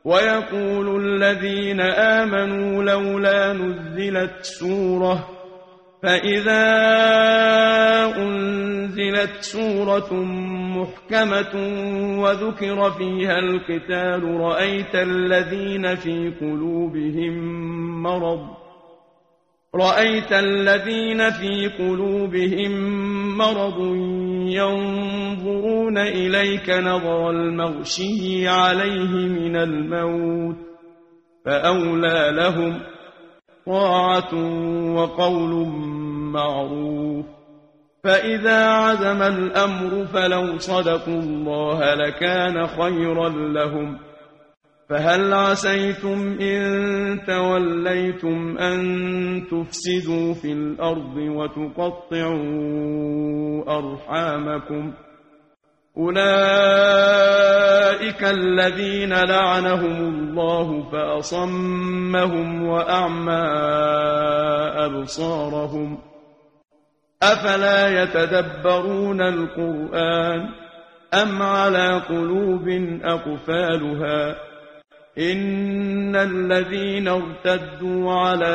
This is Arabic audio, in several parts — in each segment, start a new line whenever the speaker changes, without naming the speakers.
ويقول الذين آمنوا لولا نزلت سورة فإذا أنزلت سورة محكمة وذكر فيها القتال رأيت الذين في قلوبهم مرض ينظرون إليك نظر المغشي عليه من الموت فأولى لهم طاعة وقول معروف فإذا عزم الأمر فلو صدقوا الله لكان خيرا لهم فهل عسيتم إن توليتم أن تفسدوا في الأرض وتقطعوا أرحامكم أولئك الذين لعنهم الله فأصمهم وأعمى أبصارهم أفلا يتدبرون القرآن أم على قلوب أقفالها إن الذين ارتدوا على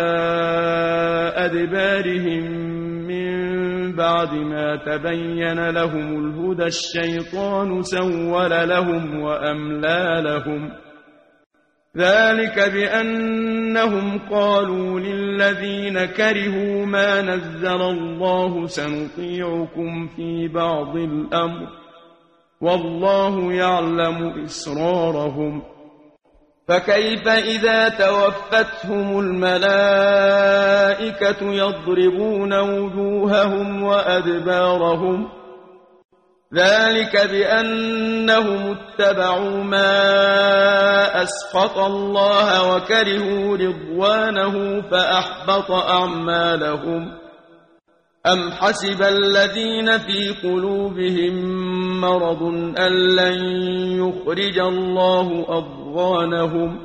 أدبارهم من بعد ما تبين لهم الهدى الشيطان سول لهم وأملى لهم ذلك بأنهم قالوا للذين كرهوا ما نزل الله سنطيعكم في بعض الأمر والله يعلم إسرارهم فكيف إذا توفتهم الملائكة يضربون وجوههم وأدبارهم ذلك بأنهم اتبعوا ما أسخط الله وكرهوا رضوانه فأحبط أعمالهم أم حسب الذين في قلوبهم مرض أن لن يخرج الله أضغانهم